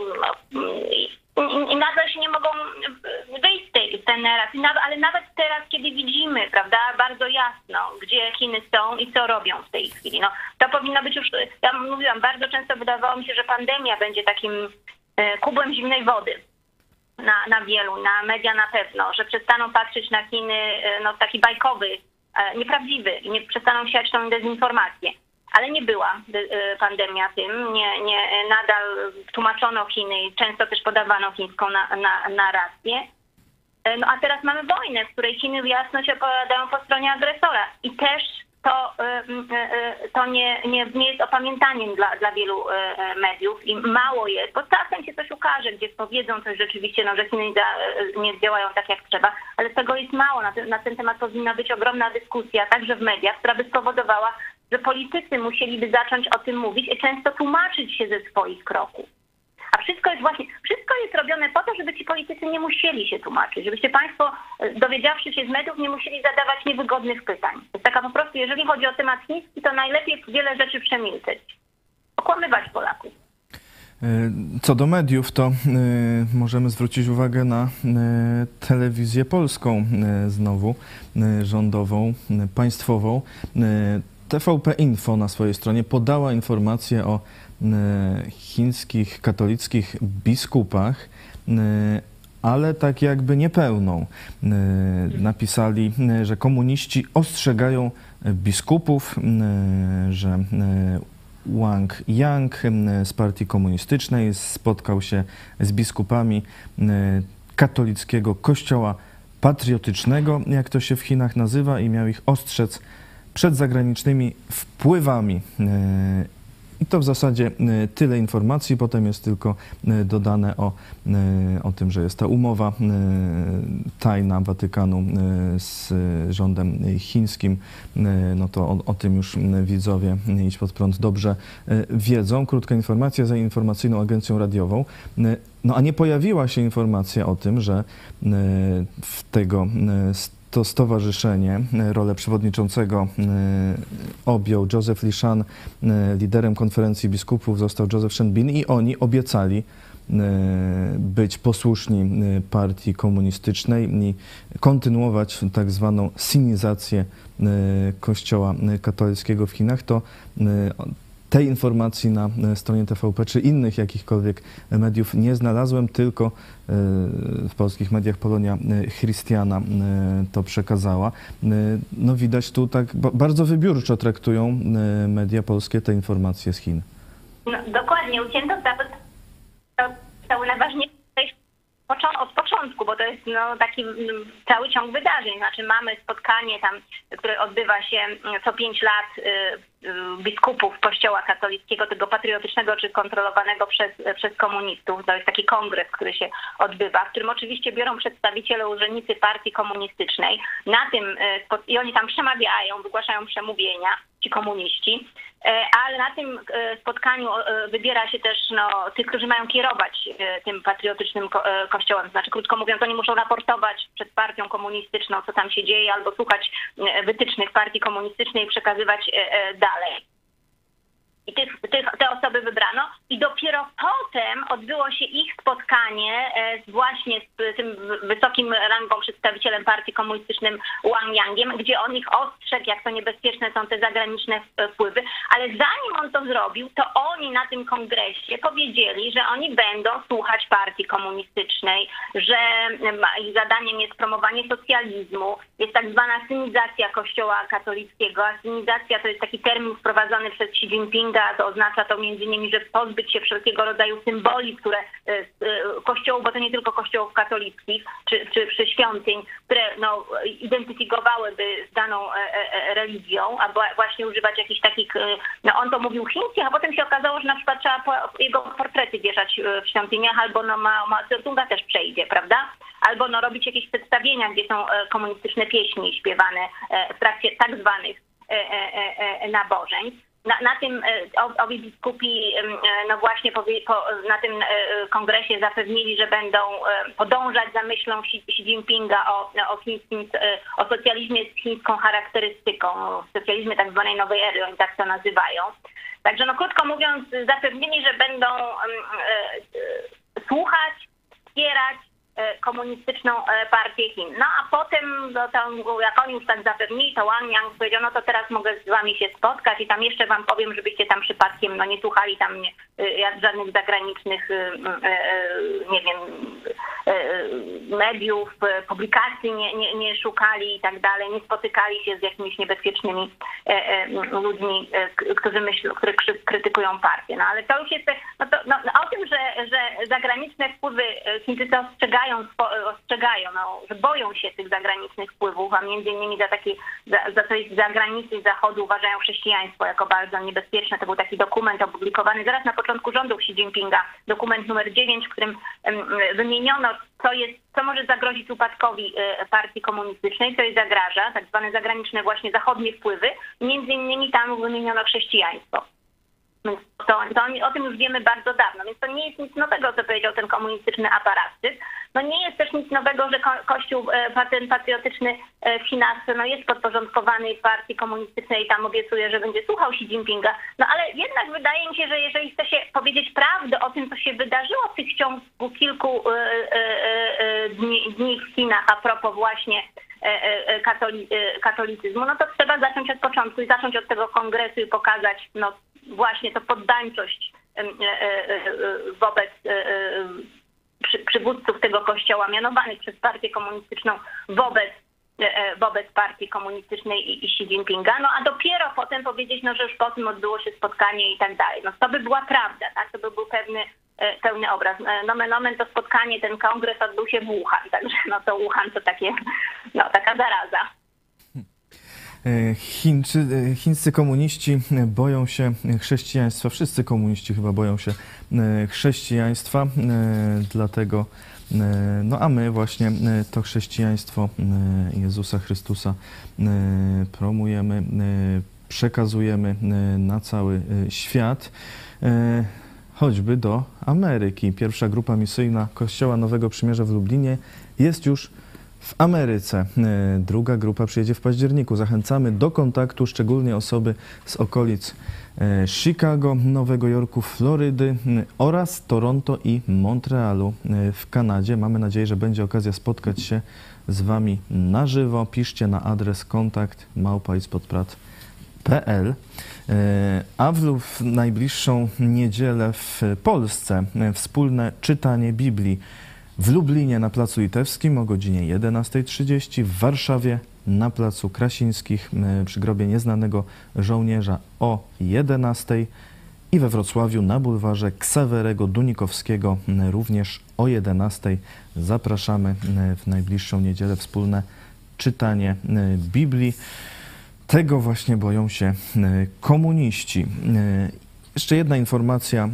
i nadal się nie mogą wyjść z tej narracji, ale nawet teraz, kiedy widzimy, prawda, bardzo jasno, gdzie Chiny są i co robią w tej chwili, to powinno być już, ja mówiłam, bardzo często wydawało mi się, że pandemia będzie takim kubłem zimnej wody na wielu, na media na pewno, że przestaną patrzeć na Chiny taki bajkowy, nieprawdziwy i nie przestaną siać tą dezinformację. Ale nie była pandemia tym, nadal tłumaczono Chiny i często też podawano chińską narrację. No a teraz mamy wojnę, w której Chiny jasno się opowiadają po stronie agresora i też to nie jest opamiętaniem dla wielu mediów i mało jest, bo czasem się coś ukaże, gdzie powiedzą coś rzeczywiście, że Chiny nie działają tak jak trzeba, ale tego jest mało. Na ten temat powinna być ogromna dyskusja, także w mediach, która by spowodowała, że politycy musieliby zacząć o tym mówić i często tłumaczyć się ze swoich kroków. A wszystko jest robione po to, żeby ci politycy nie musieli się tłumaczyć, żebyście państwo, dowiedziawszy się z mediów, nie musieli zadawać niewygodnych pytań. To jest taka po prostu, jeżeli chodzi o temat chiński, to najlepiej wiele rzeczy przemilczeć. Okłamywać Polaków. Co do mediów, to możemy zwrócić uwagę na telewizję polską, znowu rządową, państwową. TVP Info na swojej stronie podała informację o chińskich katolickich biskupach, ale tak jakby niepełną. Napisali, że komuniści ostrzegają biskupów, że Wang Yang z partii komunistycznej spotkał się z biskupami katolickiego kościoła patriotycznego, jak to się w Chinach nazywa, i miał ich ostrzec przed zagranicznymi wpływami. I to w zasadzie tyle informacji. Potem jest tylko dodane o tym, że jest ta umowa tajna Watykanu z rządem chińskim. No to o tym już widzowie Idź Pod Prąd dobrze wiedzą. Krótka informacja za informacyjną agencją radiową. No a nie pojawiła się informacja o tym, że w to stowarzyszenie, rolę przewodniczącego objął Joseph Lishan, liderem konferencji biskupów został Joseph Shenbin i oni obiecali być posłuszni partii komunistycznej i kontynuować tak zwaną sinizację Kościoła katolickiego w Chinach. To tej informacji na stronie TVP czy innych jakichkolwiek mediów nie znalazłem, tylko w polskich mediach Polonia Christiana to przekazała. No widać tu tak bardzo wybiórczo traktują media polskie te informacje z Chin. No, dokładnie, ucięto cały najważniejszy od początku, bo to jest taki cały ciąg wydarzeń. Znaczy mamy spotkanie tam, które odbywa się co 5 lat biskupów Kościoła katolickiego, tego patriotycznego czy kontrolowanego przez komunistów. To jest taki kongres, który się odbywa, w którym oczywiście biorą przedstawiciele, urzędnicy partii komunistycznej. I oni tam przemawiają, wygłaszają przemówienia, ci komuniści. Ale na tym spotkaniu wybiera się też tych, którzy mają kierować tym patriotycznym kościołem. Znaczy, krótko mówiąc, oni muszą raportować przed partią komunistyczną, co tam się dzieje, albo słuchać wytycznych partii komunistycznej i przekazywać dalej. I te osoby wybrano i dopiero potem odbyło się ich spotkanie właśnie z tym wysokim rangą przedstawicielem partii komunistycznym Wang Yangiem, gdzie on ich ostrzegł, jak to niebezpieczne są te zagraniczne wpływy, ale zanim on to zrobił, to oni na tym kongresie powiedzieli, że oni będą słuchać partii komunistycznej, że ich zadaniem jest promowanie socjalizmu, jest tak zwana synizacja Kościoła katolickiego, a synizacja to jest taki termin wprowadzony przez Xi Jinpinga. To oznacza to między innymi, że pozbyć się wszelkiego rodzaju symboli, które kościołów, bo to nie tylko kościołów katolickich czy świątyń, które identyfikowałyby z daną religią, a właśnie używać jakichś takich, on to mówił chińskich, a potem się okazało, że na przykład trzeba jego portrety wieszać w świątyniach, albo Mao Tse-tunga też przejdzie, prawda? Albo robić jakieś przedstawienia, gdzie są komunistyczne pieśni śpiewane w trakcie tak zwanych nabożeństw. Na tym owi biskupi właśnie na tym kongresie zapewnili, że będą podążać za myślą Xi Jinpinga o socjalizmie z chińską charakterystyką, o socjalizmie tak zwanej nowej ery, oni tak to nazywają. Także krótko mówiąc, zapewnili, że będą słuchać, wspierać komunistyczną partię Chin. No a potem, jak oni już tak zapewnili, to Wang Yang powiedział, to teraz mogę z wami się spotkać i tam jeszcze wam powiem, żebyście tam przypadkiem nie słuchali tam żadnych zagranicznych, nie wiem, mediów, publikacji nie szukali i tak dalej, nie spotykali się z jakimiś niebezpiecznymi ludźmi, którzy krytykują partię. No ale to już jest, o tym, że zagraniczne wpływy Chińczycy ostrzegają ostrzegają, że boją się tych zagranicznych wpływów, a między innymi za coś z zagranicy Zachodu uważają chrześcijaństwo jako bardzo niebezpieczne. To był taki dokument opublikowany zaraz na początku rządów Xi Jinpinga, dokument numer 9, w którym wymieniono, co może zagrozić upadkowi partii komunistycznej, co jej zagraża, tak zwane zagraniczne właśnie zachodnie wpływy. Między innymi tam wymieniono chrześcijaństwo. Więc o tym już wiemy bardzo dawno, więc to nie jest nic nowego, co powiedział ten komunistyczny aparatczyk. No nie jest też nic nowego, że Kościół ten patriotyczny w Chinach jest podporządkowany partii komunistycznej i tam obiecuje, że będzie słuchał Xi Jinpinga. No ale jednak wydaje mi się, że jeżeli chce się powiedzieć prawdę o tym, co się wydarzyło w tych ciągu kilku dni w Chinach a propos właśnie katolicyzmu, no to trzeba zacząć od początku i zacząć od tego kongresu i pokazać właśnie to poddańczość wobec przywódców tego kościoła mianowanych przez partię komunistyczną wobec partii komunistycznej i Xi Jinpinga, no a dopiero potem powiedzieć, że już po tym odbyło się spotkanie i tak dalej. No to by była prawda, tak? To by był pełny obraz. Nomen omen to spotkanie, ten kongres odbył się w Wuhan, także to Wuhan to taka zaraza. Chińscy komuniści boją się chrześcijaństwa, wszyscy komuniści chyba boją się chrześcijaństwa, dlatego, a my właśnie to chrześcijaństwo Jezusa Chrystusa promujemy, przekazujemy na cały świat, choćby do Ameryki. Pierwsza grupa misyjna Kościoła Nowego Przymierza w Lublinie jest już w Ameryce. Druga grupa przyjedzie w październiku. Zachęcamy do kontaktu szczególnie osoby z okolic Chicago, Nowego Jorku, Florydy oraz Toronto i Montrealu w Kanadzie. Mamy nadzieję, że będzie okazja spotkać się z Wami na żywo. Piszcie na adres kontakt@ispodprat.pl. A w najbliższą niedzielę w Polsce wspólne czytanie Biblii w Lublinie na Placu Litewskim o godzinie 11:30, w Warszawie na Placu Krasińskich przy grobie nieznanego żołnierza o 11:00 i we Wrocławiu na bulwarze Ksawerego Dunikowskiego również o 11:00. Zapraszamy w najbliższą niedzielę wspólne czytanie Biblii. Tego właśnie boją się komuniści. Jeszcze jedna informacja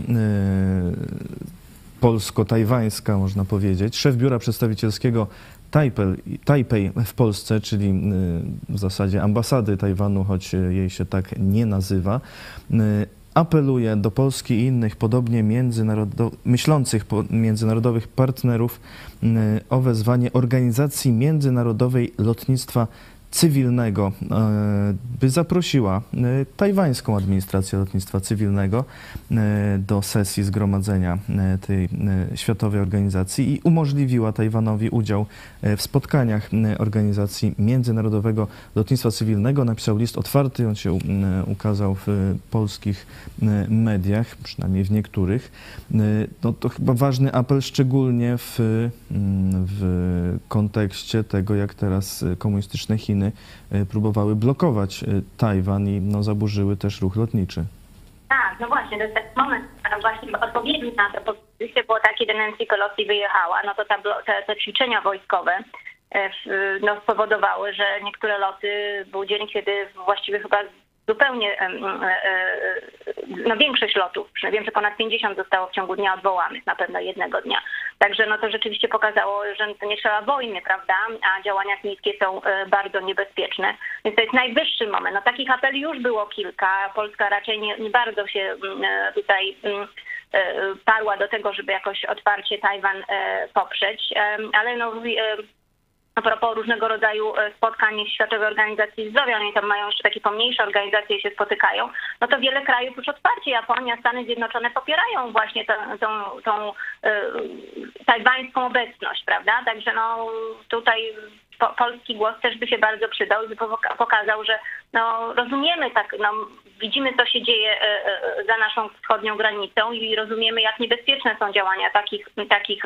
polsko-tajwańska, można powiedzieć. Szef biura przedstawicielskiego Tajpej w Polsce, czyli w zasadzie ambasady Tajwanu, choć jej się tak nie nazywa, apeluje do Polski i innych podobnie myślących międzynarodowych partnerów o wezwanie Organizacji Międzynarodowej Lotnictwa Cywilnego, by zaprosiła tajwańską administrację lotnictwa cywilnego do sesji zgromadzenia tej światowej organizacji i umożliwiła Tajwanowi udział w spotkaniach Organizacji Międzynarodowego Lotnictwa Cywilnego. Napisał list otwarty, on się ukazał w polskich mediach, przynajmniej w niektórych. To chyba ważny apel, szczególnie w kontekście tego, jak teraz komunistyczne Chiny próbowały blokować Tajwan i zaburzyły też ruch lotniczy. Tak, no właśnie, to jest taki moment, właśnie odpowiedni na to, bo oczywiście było tak, kiedy Nancy Pelosi wyjechała, to te ćwiczenia wojskowe spowodowały, że niektóre loty, był dzień, kiedy właściwie chyba zupełnie, większość lotów, wiem, że ponad 50 zostało w ciągu dnia odwołanych, na pewno jednego dnia. Także to rzeczywiście pokazało, że to nie trzeba wojny, prawda, a działania chińskie są bardzo niebezpieczne. Więc to jest najwyższy moment. Takich apeli już było kilka. Polska raczej nie bardzo się tutaj parła do tego, żeby jakoś otwarcie Tajwan poprzeć, ale a propos różnego rodzaju spotkań Światowej Organizacji Zdrowia, oni tam mają jeszcze takie pomniejsze organizacje i się spotykają, to wiele krajów już otwarcie, Japonia, Stany Zjednoczone popierają właśnie tą tajwańską obecność, prawda? Także tutaj polski głos też by się bardzo przydał i by pokazał, że rozumiemy widzimy, co się dzieje za naszą wschodnią granicą i rozumiemy, jak niebezpieczne są działania takich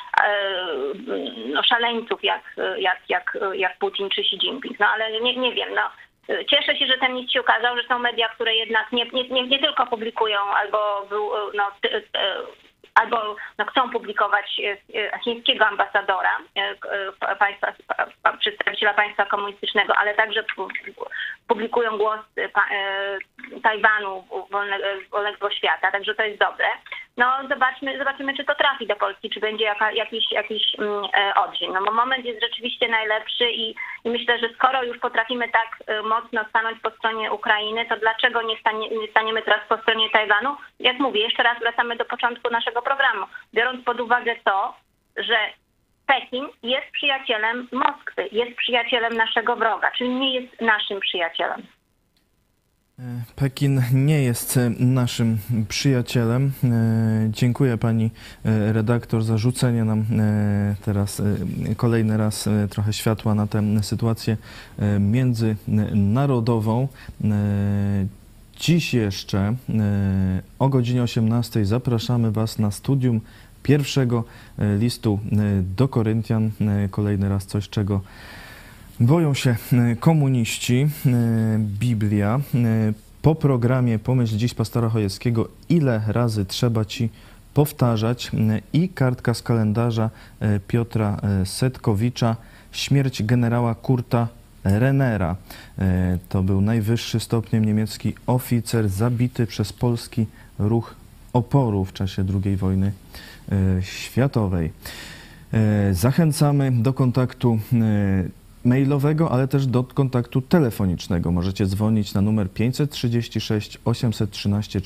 szaleńców jak Putin czy Xi Jinping. Ale nie wiem, cieszę się, że ten list się ukazał, że są media, które jednak nie tylko publikują albo albo chcą publikować chińskiego ambasadora, przedstawiciela państwa komunistycznego, ale także publikują głos Tajwanu, wolnego świata, także to jest dobre. No zobaczymy, czy to trafi do Polski, czy będzie jakiś odzień. No moment jest rzeczywiście najlepszy i myślę, że skoro już potrafimy tak mocno stanąć po stronie Ukrainy, to dlaczego nie staniemy teraz po stronie Tajwanu? Jak mówię, jeszcze raz wracamy do początku naszego programu. Biorąc pod uwagę to, że Pekin jest przyjacielem Moskwy, jest przyjacielem naszego wroga, czyli nie jest naszym przyjacielem. Pekin nie jest naszym przyjacielem. Dziękuję pani redaktor za rzucenie nam teraz kolejny raz trochę światła na tę sytuację międzynarodową. Dziś jeszcze o godzinie 18 zapraszamy was na studium pierwszego listu do Koryntian. Kolejny raz coś, czego boją się komuniści. Biblia. Po programie Pomyśl dziś pastora Chojeckiego, ile razy trzeba ci powtarzać, i kartka z kalendarza Piotra Setkowicza, śmierć generała Kurta Rennera. To był najwyższy stopniem niemiecki oficer zabity przez polski ruch oporu w czasie II wojny światowej. Zachęcamy do kontaktu mailowego, ale też do kontaktu telefonicznego. Możecie dzwonić na numer 536 813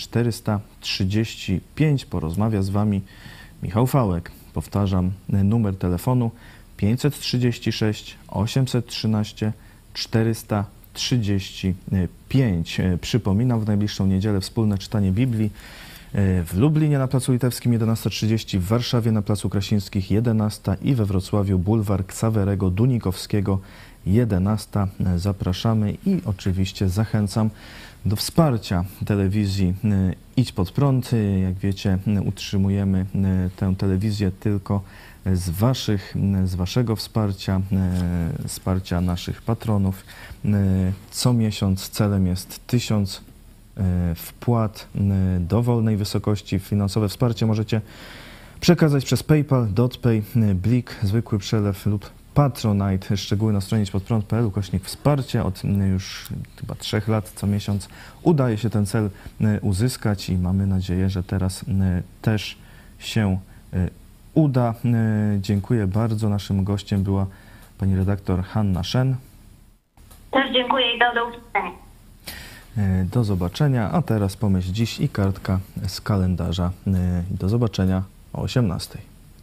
435. Porozmawia z wami Michał Fałek. Powtarzam, numer telefonu 536 813 435. Przypominam, w najbliższą niedzielę wspólne czytanie Biblii w Lublinie na Placu Litewskim 11:30, w Warszawie na Placu Krasińskich 11 i we Wrocławiu Bulwar Ksawerego Dunikowskiego 11. Zapraszamy i oczywiście zachęcam do wsparcia telewizji Idź Pod Prąd. Jak wiecie, utrzymujemy tę telewizję tylko z waszego wsparcia, wsparcia naszych patronów. Co miesiąc celem jest 1000 wpłat dowolnej wysokości. Finansowe wsparcie możecie przekazać przez PayPal, DotPay, Blik, zwykły przelew lub Patronite. Szczegóły na stronie idźpodprąd.pl/wsparcie. Od już chyba 3 lat co miesiąc udaje się ten cel uzyskać i mamy nadzieję, że teraz też się uda. Dziękuję bardzo. Naszym gościem była pani redaktor Hanna Szen. Też dziękuję i do usłyszenia. Do zobaczenia, a teraz pomyśl dziś i kartka z kalendarza. Do zobaczenia o 18.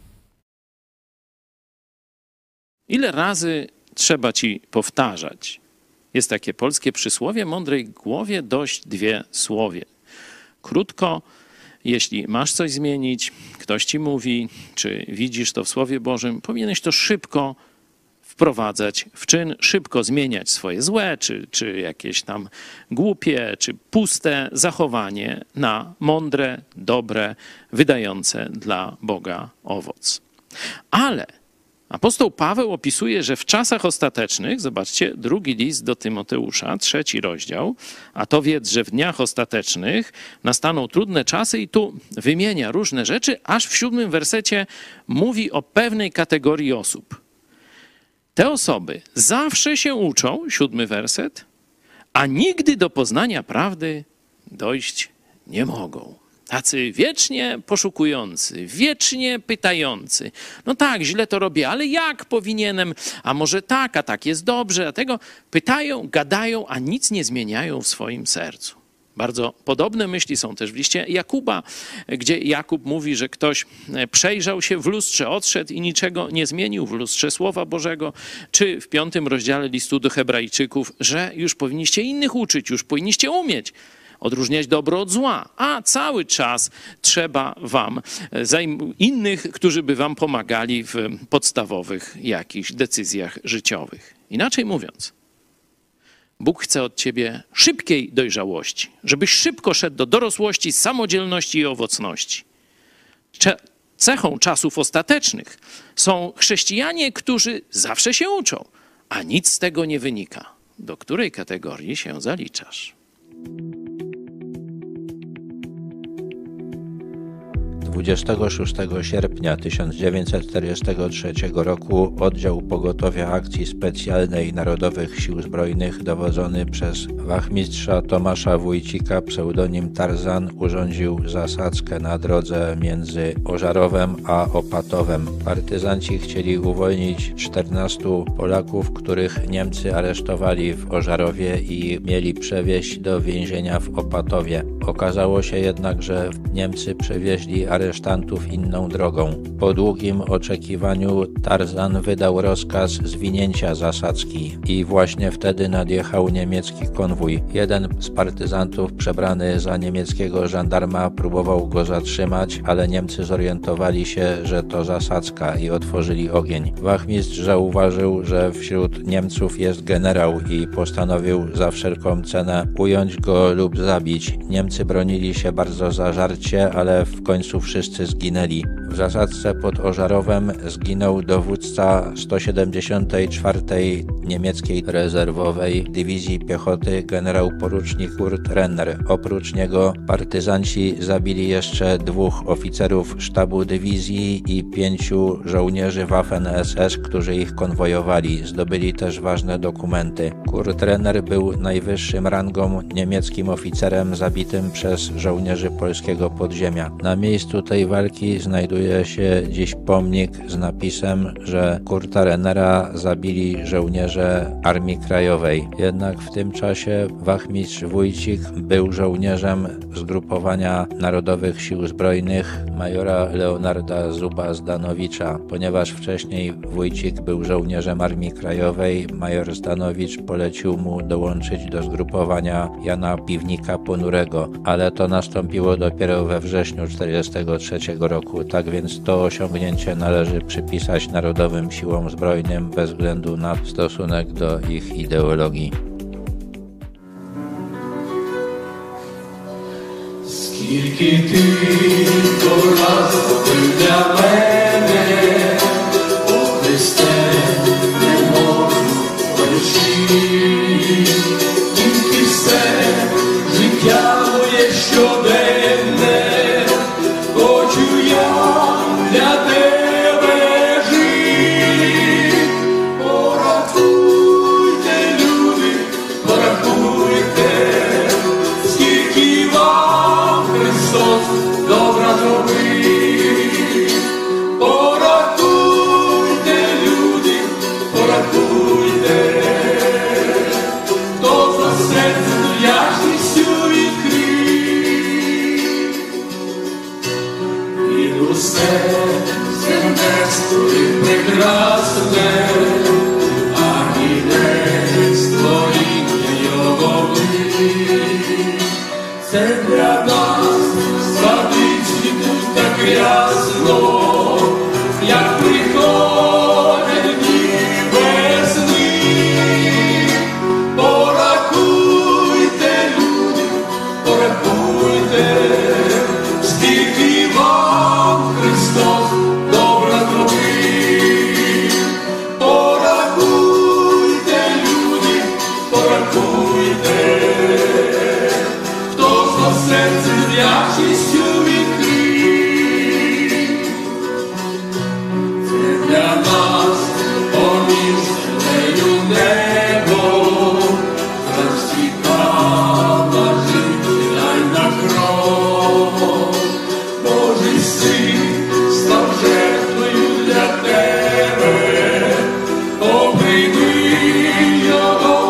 Ile razy trzeba ci powtarzać? Jest takie polskie przysłowie: mądrej głowie dość 2 słowie. Krótko, jeśli masz coś zmienić, ktoś ci mówi, czy widzisz to w Słowie Bożym, powinieneś to szybko wprowadzać w czyn, szybko zmieniać swoje złe, czy jakieś tam głupie, czy puste zachowanie na mądre, dobre, wydające dla Boga owoc. Ale apostoł Paweł opisuje, że w czasach ostatecznych, zobaczcie, 2 list do Tymoteusza, 3 rozdział, a to wiedz, że w dniach ostatecznych nastaną trudne czasy, i tu wymienia różne rzeczy, aż w 7 wersecie mówi o pewnej kategorii osób. Te osoby zawsze się uczą, 7 werset, a nigdy do poznania prawdy dojść nie mogą. Tacy wiecznie poszukujący, wiecznie pytający. No tak, źle to robię, ale jak powinienem? A może tak, a tak jest dobrze. A tego pytają, gadają, a nic nie zmieniają w swoim sercu. Bardzo podobne myśli są też w liście Jakuba, gdzie Jakub mówi, że ktoś przejrzał się w lustrze, odszedł i niczego nie zmienił w lustrze Słowa Bożego, czy w 5 rozdziale listu do Hebrajczyków, że już powinniście innych uczyć, już powinniście umieć odróżniać dobro od zła, a cały czas trzeba wam innych, którzy by wam pomagali w podstawowych jakichś decyzjach życiowych. Inaczej mówiąc, Bóg chce od ciebie szybkiej dojrzałości, żebyś szybko szedł do dorosłości, samodzielności i owocności. Cechą czasów ostatecznych są chrześcijanie, którzy zawsze się uczą, a nic z tego nie wynika. Do której kategorii się zaliczasz? 26 sierpnia 1943 roku oddział Pogotowia Akcji Specjalnej Narodowych Sił Zbrojnych dowodzony przez wachmistrza Tomasza Wójcika, pseudonim Tarzan, urządził zasadzkę na drodze między Ożarowem a Opatowem. Partyzanci chcieli uwolnić 14 Polaków, których Niemcy aresztowali w Ożarowie i mieli przewieźć do więzienia w Opatowie. Okazało się jednak, że Niemcy przewieźli aresztantów inną drogą. Po długim oczekiwaniu Tarzan wydał rozkaz zwinięcia zasadzki i właśnie wtedy nadjechał niemiecki konwój. Jeden z partyzantów przebrany za niemieckiego żandarma próbował go zatrzymać, ale Niemcy zorientowali się, że to zasadzka i otworzyli ogień. Wachmistrz zauważył, że wśród Niemców jest generał i postanowił za wszelką cenę ująć go lub zabić. Niemcy bronili się bardzo zażarcie, ale w końcu wszyscy zginęli. W zasadzce pod Ożarowem zginął dowódca 174. niemieckiej rezerwowej dywizji piechoty generał porucznik Kurt Renner. Oprócz niego partyzanci zabili jeszcze 2 oficerów sztabu dywizji i 5 żołnierzy Waffen-SS, którzy ich konwojowali. Zdobyli też ważne dokumenty. Kurt Renner był najwyższym rangą niemieckim oficerem zabitym przez żołnierzy polskiego podziemia. Na miejscu tej walki znajduje się dziś pomnik z napisem, że Kurta Rennera zabili żołnierze Armii Krajowej. Jednak w tym czasie wachmistrz Wójcik był żołnierzem zgrupowania Narodowych Sił Zbrojnych majora Leonarda Zuba-Zdanowicza. Ponieważ wcześniej Wójcik był żołnierzem Armii Krajowej, major Zdanowicz polecił mu dołączyć do zgrupowania Jana Piwnika-Ponurego, ale to nastąpiło dopiero we wrześniu 1943 roku. Tak więc to osiągnięcie należy przypisać Narodowym Siłom Zbrojnym bez względu na stosunek do ich ideologii. Скільки ти раз зробив для мене, о Христе, не можу полишити, тільки все життя моє щоденне, хочу я для тебе жити. Порахуйте, люди, порахуйте, скільки вам Христос добра зробив. Порахуйте, люди, порахуйте, хто за серце вдячністю відкрив. І усе земне створив прекрасне, ані не створіння його вид. Це для нас садиться тут так ясно, як приходять дні весни. Порахуйте, люди, порахуйте, скільки вам Христос добра зробив. Порахуйте, люди, порахуйте, хто за серце з вдячністю відкрив. Це для нас поміж землею небо, розтікала життя кров. Божий син став жертвою для тебе, обійми його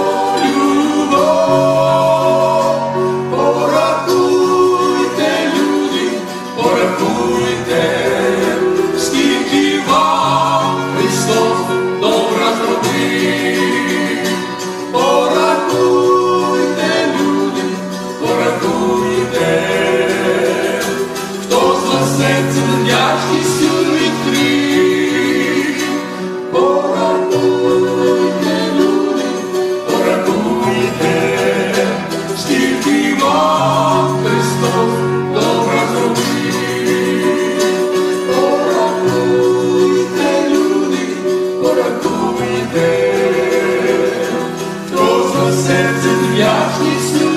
любов. Порахуйте, люди, порахуйте, скільки вам Христос добра зробив. Порахуйте, люди, порахуйте, хто за серце вдячністю відкрив. Порахуйте, люди, порахуйте, скільки вам Христос добра зробив. Порахуйте, люди, порахуйте, хто за серце з вдячністю